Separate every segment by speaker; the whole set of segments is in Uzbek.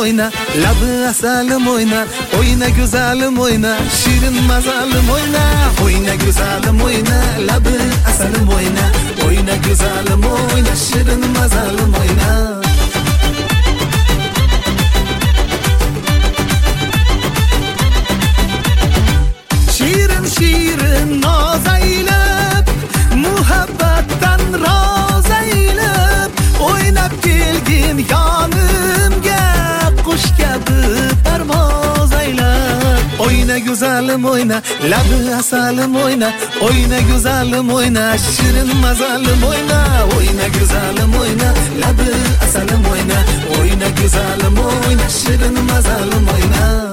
Speaker 1: oyna, labi asalim oyna, oyna güzelim oyna, şirin mazalim oyna, oyna güzelim oyna, labi asalim oyna, oyna güzelim oyna, şirin mazalim oyna. Şirin şirin naz eylep, muhabbattan raz eylep, oynab kelgin yonimga, qush kabi parvoz eylep. Oyna güzelim oyna, labi asalim oyna, oyna güzelim oyna, şirin mazalim oyna, oyna güzelim oyna, labi asalim oyna, oyna güzelim oyna, şirin mazalim oyna.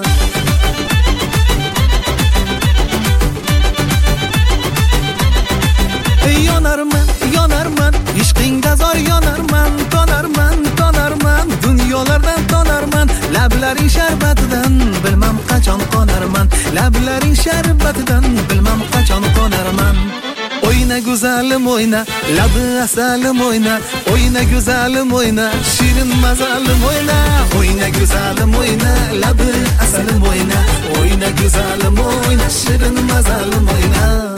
Speaker 1: Yonarman, ishqingda zor yonarman, tonarman, dunyolardan tonarman, lablaring sharbatidan bilmam qachon qonarman, lablaring sharbatidan bilmam qachon qonarman. Oyna güzelim oyna, labi asalim oyna, oyna güzelim oyna, şirin mazalim oyna, oyna güzelim oyna, labi asalim oyna, oyna güzelim oyna, şirin mazalim oyna.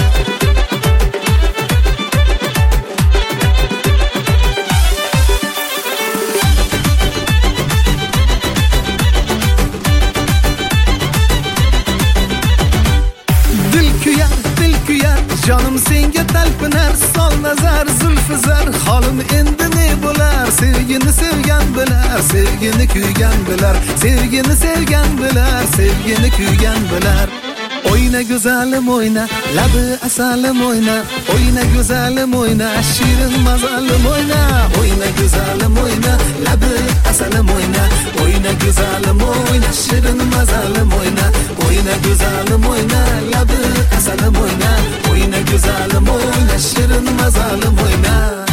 Speaker 1: Canım senga talpinar, sol nazar zulfizar, holim endi ne bo'lar, sevgini sevgan bilar, sevgini kuygan bilar, sevgini sevgan bilar, sevgini kuygan bilar. Oyna güzelim oyna, labi asalim oyna, oyna güzelim oyna, şirin mazalim oyna, oyna güzelim oyna, labi asalim oyna, oyna güzelim oyna, şirin mazalim oyna, oyna güzelim oyna, labi asalim oyna, oyna güzelim oyna, şirin mazalim oyna.